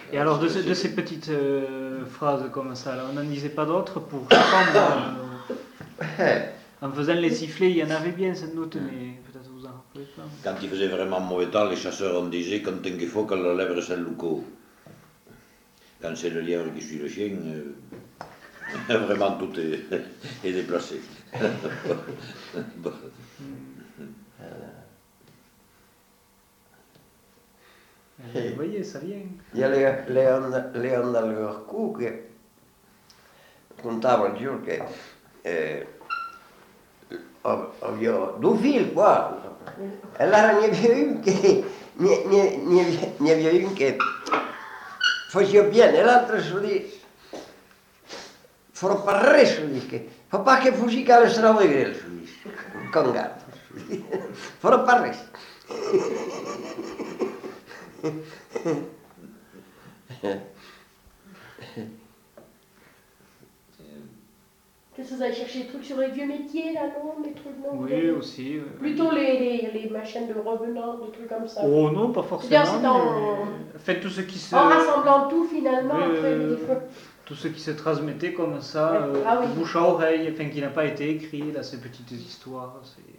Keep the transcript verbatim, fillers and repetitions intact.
Et alors, de, ce, de ces petites euh, phrases comme ça, là, on n'en disait pas d'autres pour chacun, euh, en faisant les sifflets, il y en avait bien cette note, mais peut-être vous en rappelez pas. Quand il faisait vraiment mauvais temps, les chasseurs on disait quand il faut que la lèvre c'est le louco. Quand c'est le lièvre qui suit le chien, euh, vraiment tout est, est déplacé. Vous voyez, ça vient. Ja Leander Kuke contava giù che eh, avevo due figli qua. E allora ne aveva uno che, ne, ne, ne, ne aveva uno che faceva bene, e l'altro su lì, farò parlare su lì, che papà che fusicava il strano di grello su lì, con gatto, farò parlare. Qu'est-ce que vous allez chercher des trucs sur les vieux métiers là, non? Les trucs, non? Oui, aussi. Ouais. Plutôt les, les, les machines de revenants, des trucs comme ça. Oh non, pas forcément. C'est en... Faites tout ce qui se... En rassemblant tout finalement, oui, après euh, les tout ce qui se transmettait comme ça, ouais. euh, Ah, oui. bouche à oreille, enfin qui n'a pas été écrit, là, ces petites histoires. C'est...